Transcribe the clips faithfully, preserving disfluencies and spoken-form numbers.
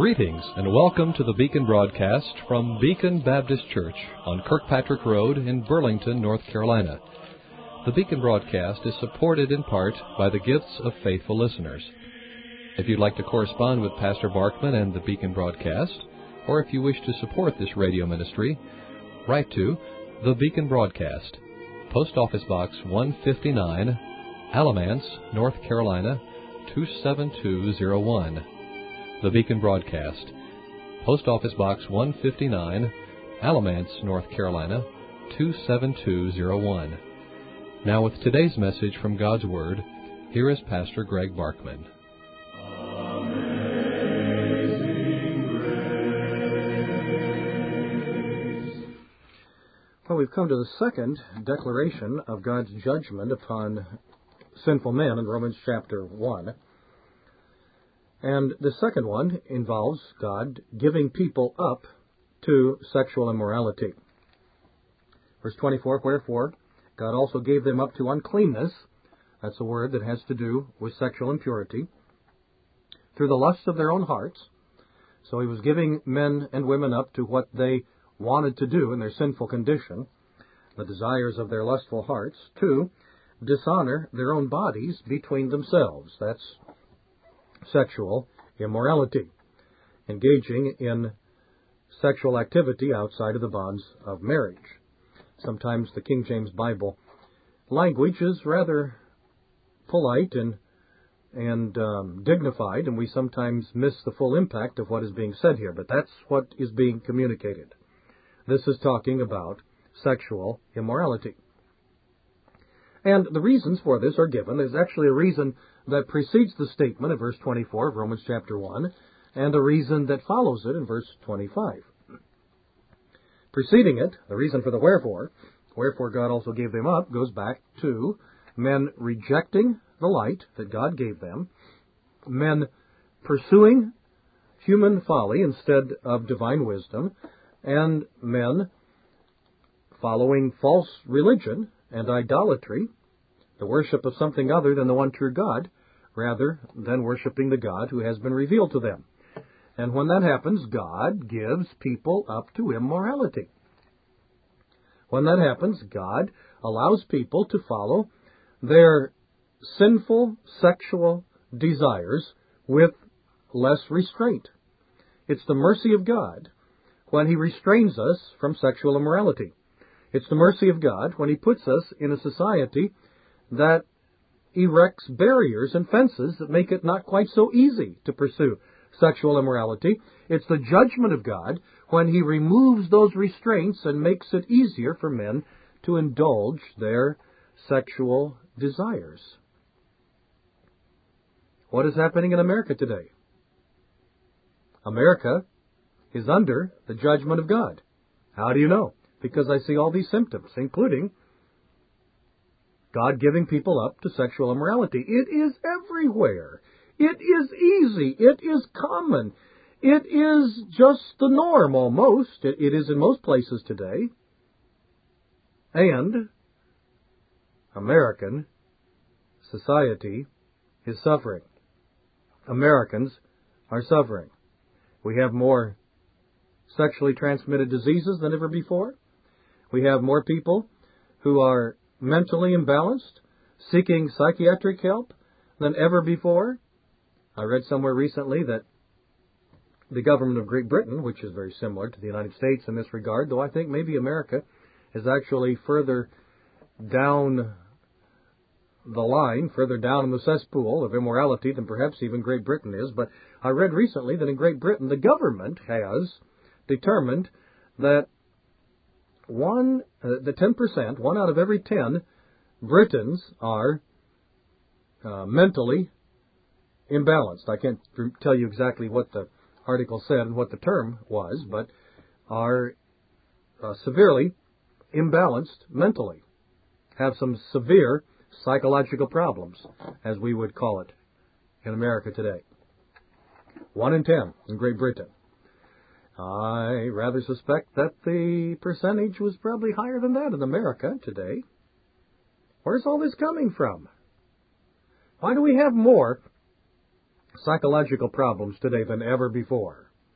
Greetings and welcome to the Beacon broadcast from Beacon Baptist Church on Kirkpatrick Road in Burlington, North Carolina. The Beacon broadcast is supported in part by the gifts of faithful listeners. If you'd like to correspond with Pastor Barkman and the Beacon broadcast, or if you wish to support this radio ministry, write to The Beacon Broadcast, Post Office Box one fifty-nine, Alamance, North Carolina, two seven two zero one. The Beacon Broadcast, Post Office Box one fifty-nine, Alamance, North Carolina, two seven two zero one. Now with today's message from God's Word, here is Pastor Greg Barkman. Well, we've come to the second declaration of God's judgment upon sinful men in Romans chapter one. And the second one involves God giving people up to sexual immorality. Verse twenty-four, wherefore God also gave them up to uncleanness. That's a word that has to do with sexual impurity, through the lusts of their own hearts. So he was giving men and women up to what they wanted to do in their sinful condition, the desires of their lustful hearts, to dishonor their own bodies between themselves. That's sexual immorality, engaging in sexual activity outside of the bonds of marriage. Sometimes the King James Bible language is rather polite and and um, dignified, and we sometimes miss the full impact of what is being said here, but that's what is being communicated. This is talking about sexual immorality. And the reasons for this are given. There's actually a reason that precedes the statement of verse twenty-four of Romans chapter one, and a reason that follows it in verse twenty-five. Preceding it, the reason for the wherefore, wherefore God also gave them up, goes back to men rejecting the light that God gave them, men pursuing human folly instead of divine wisdom, and men following false religion and idolatry, the worship of something other than the one true God, rather than worshiping the God who has been revealed to them. And when that happens, God gives people up to immorality. When that happens, God allows people to follow their sinful sexual desires with less restraint. It's the mercy of God when He restrains us from sexual immorality. It's the mercy of God when He puts us in a society that erects barriers and fences that make it not quite so easy to pursue sexual immorality. It's the judgment of God when He removes those restraints and makes it easier for men to indulge their sexual desires. What is happening in America today? America is under the judgment of God. How do you know? Because I see all these symptoms, including God giving people up to sexual immorality. It is everywhere. It is easy. It is common. It is just the norm almost. It, it is in most places today. And American society is suffering. Americans are suffering. We have more sexually transmitted diseases than ever before. We have more people who are mentally imbalanced, seeking psychiatric help than ever before. I read somewhere recently that the government of Great Britain, which is very similar to the United States in this regard, though I think maybe America is actually further down the line, further down in the cesspool of immorality than perhaps even Great Britain is. But I read recently that in Great Britain, the government has determined that one, uh, the ten percent, one out of every ten Britons are uh, mentally imbalanced. I can't tell you exactly what the article said and what the term was, but are uh, severely imbalanced mentally, have some severe psychological problems, as we would call it in America today. One in ten in Great Britain. I rather suspect that the percentage was probably higher than that in America today. Where's all this coming from? Why do we have more psychological problems today than ever before?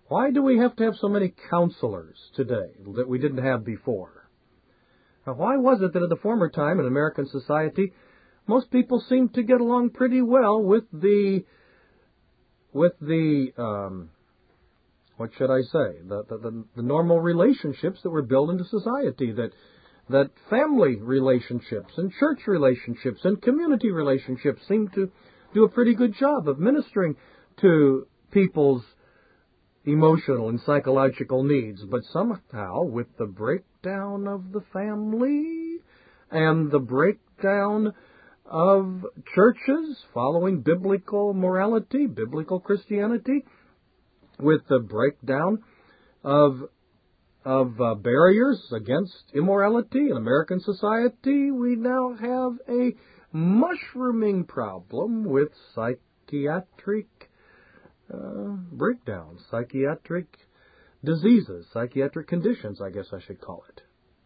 Why do we have to have so many counselors today that we didn't have before? Now, why was it that at the former time in American society, most people seemed to get along pretty well with the, with the, um, what should I say, the, the, the, the normal relationships that were built into society, that, that family relationships and church relationships and community relationships seemed to do a pretty good job of ministering to people's emotional and psychological needs. But somehow, with the breakdown of the family and the breakdown of churches following biblical morality, biblical Christianity, with the breakdown of of uh, barriers against immorality in American society, we now have a mushrooming problem with psychiatric uh, breakdowns, psychiatric diseases, psychiatric conditions, I guess I should call it.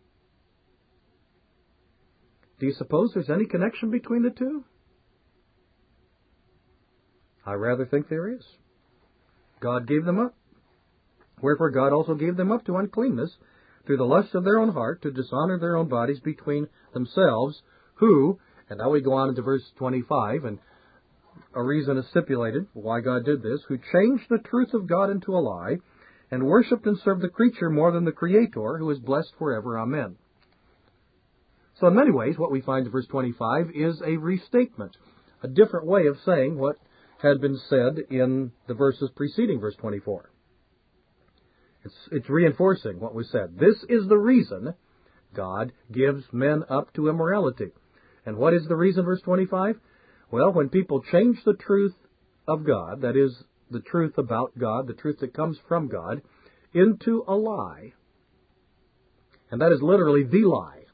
Do you suppose there's any connection between the two? I rather think there is. God gave them up. Wherefore God also gave them up to uncleanness, through the lust of their own heart, to dishonor their own bodies between themselves, who, and now we go on into verse twenty-five, and a reason is stipulated why God did this, who changed the truth of God into a lie, and worshipped and served the creature more than the Creator, who is blessed forever. Amen. So in many ways, what we find in verse twenty-five is a restatement, a different way of saying what had been said in the verses preceding verse twenty-four. It's, it's reinforcing what was said. This is the reason God gives men up to immorality. And what is the reason, verse twenty-five? Well, when people change the truth of God, that is, the truth about God, the truth that comes from God, into a lie. And that is literally the lie.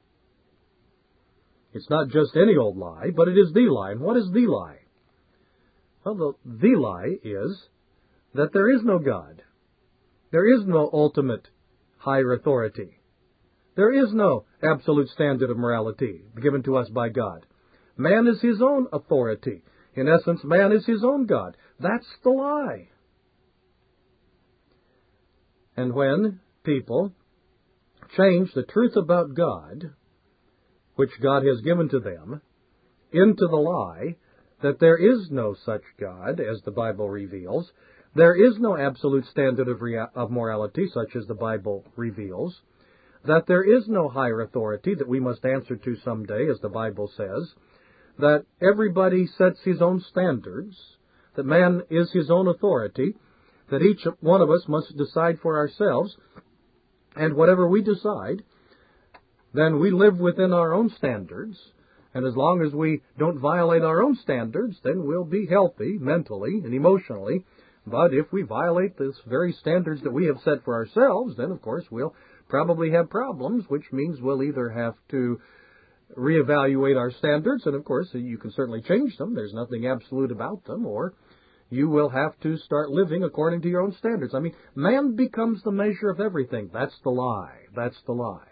It's not just any old lie, but it is the lie. And what is the lie? Well, the, the lie is that there is no God. There is no ultimate higher authority. There is no absolute standard of morality given to us by God. Man is his own authority. In essence, man is his own God. That's the lie. And when people change the truth about God, which God has given to them, into the lie that there is no such God, as the Bible reveals, there is no absolute standard of, rea- of morality, such as the Bible reveals, that there is no higher authority that we must answer to someday, as the Bible says, that everybody sets his own standards, that man is his own authority, that each one of us must decide for ourselves, and whatever we decide, then we live within our own standards, and as long as we don't violate our own standards, then we'll be healthy mentally and emotionally. But if we violate these very standards that we have set for ourselves, then of course we'll probably have problems, which means we'll either have to reevaluate our standards, and of course you can certainly change them, there's nothing absolute about them, or you will have to start living according to your own standards. I mean, man becomes the measure of everything. That's the lie. That's the lie.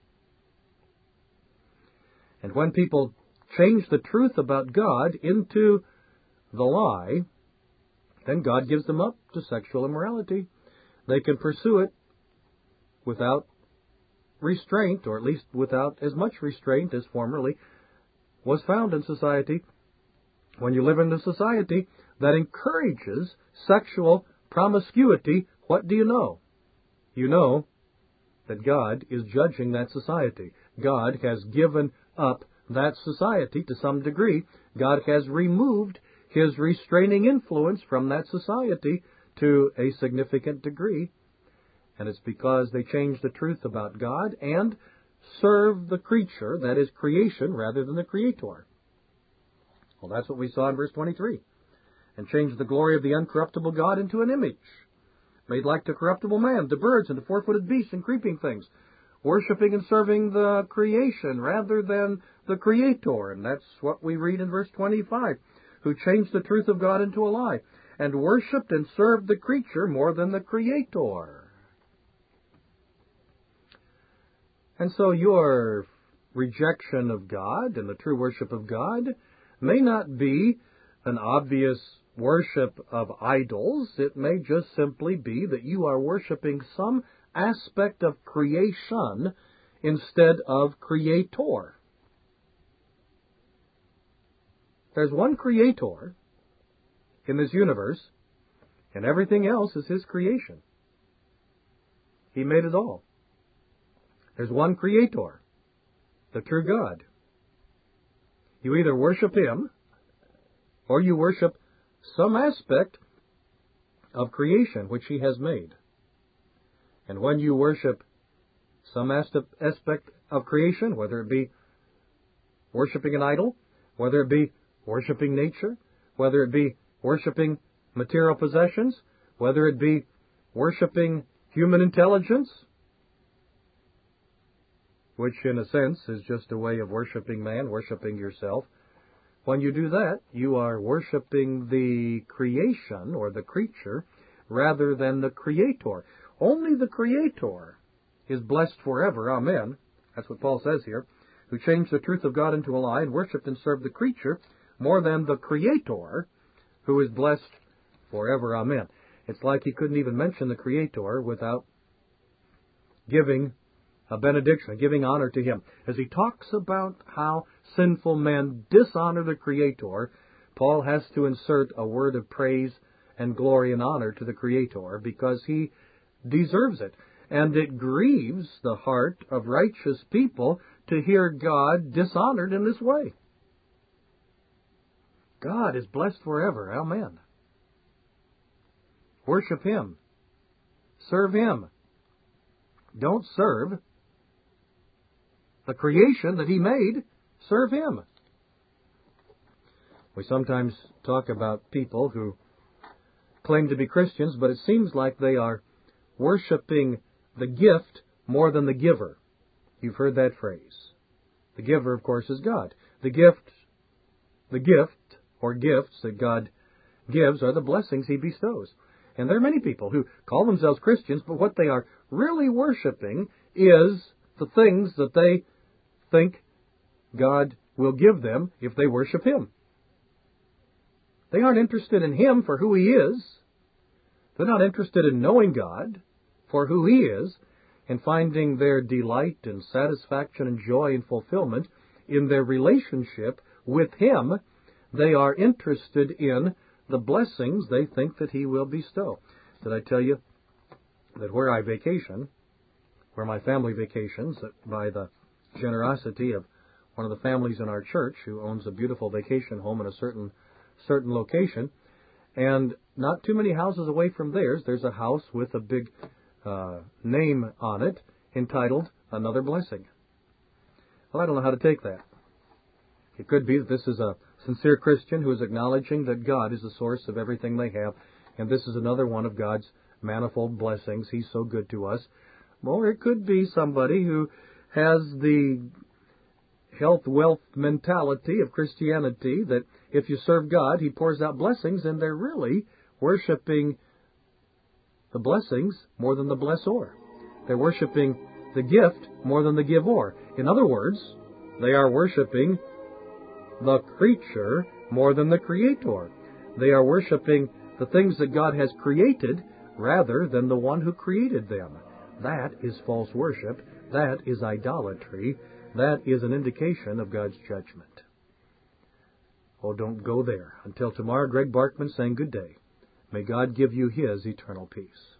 And when people change the truth about God into the lie, then God gives them up to sexual immorality. They can pursue it without restraint, or at least without as much restraint as formerly was found in society. When you live in a society that encourages sexual promiscuity, what do you know? You know that God is judging that society. God has given up that society to some degree. God has removed His restraining influence from that society to a significant degree. And it's because they change the truth about God and serve the creature, that is creation, rather than the Creator. Well, that's what we saw in verse twenty-three. And changed the glory of the uncorruptible God into an image, made like to corruptible man, to birds, and to four-footed beasts, and creeping things, worshipping and serving the creation rather than the Creator. And that's what we read in verse twenty-five. Who changed the truth of God into a lie, and worshipped and served the creature more than the Creator. And so your rejection of God and the true worship of God may not be an obvious worship of idols. It may just simply be that you are worshiping some aspect of creation instead of Creator. There's one Creator in this universe, and everything else is His creation. He made it all. There's one Creator, the true God. You either worship Him, or you worship some aspect of creation which He has made. And when you worship some aspect of creation, whether it be worshiping an idol, whether it be worshiping nature, whether it be worshiping material possessions, whether it be worshiping human intelligence, which in a sense is just a way of worshiping man, worshiping yourself. When you do that, you are worshiping the creation or the creature rather than the Creator. Only the Creator is blessed forever. Amen. That's what Paul says here. Who changed the truth of God into a lie and worshipped and served the creature more than the Creator, who is blessed forever. Amen. It's like he couldn't even mention the Creator without giving a benediction, giving honor to Him. As he talks about how sinful men dishonor the Creator, Paul has to insert a word of praise and glory and honor to the Creator because He deserves it. And it grieves the heart of righteous people to hear God dishonored in this way. God is blessed forever. Amen. Worship Him. Serve Him. Don't serve the creation that He made. Serve Him. We sometimes talk about people who claim to be Christians, but it seems like they are worshiping the gift more than the giver. You've heard that phrase. The giver, of course, is God. The gift, the gift or gifts that God gives are the blessings He bestows. And there are many people who call themselves Christians, but what they are really worshiping is the things that they think God will give them if they worship Him. They aren't interested in Him for who He is. They're not interested in knowing God for who He is and finding their delight and satisfaction and joy and fulfillment in their relationship with Him. They are interested in the blessings they think that He will bestow. Did I tell you that where I vacation, where my family vacations, by the generosity of one of the families in our church who owns a beautiful vacation home in a certain certain location, and not too many houses away from theirs, there's a house with a big uh, name on it entitled Another Blessing. Well, I don't know how to take that. It could be that this is a sincere Christian who is acknowledging that God is the source of everything they have, and this is another one of God's manifold blessings. He's so good to us. Or it could be somebody who has the health, wealth mentality of Christianity that if you serve God, He pours out blessings, and they're really worshiping the blessings more than the blessor. They're worshiping the gift more than the giver. In other words, they are worshiping the creature more than the Creator. They are worshiping the things that God has created rather than the one who created them. That is false worship. That is idolatry. That is an indication of God's judgment. Oh, don't go there. Until tomorrow, Greg Barkman saying good day. May God give you His eternal peace.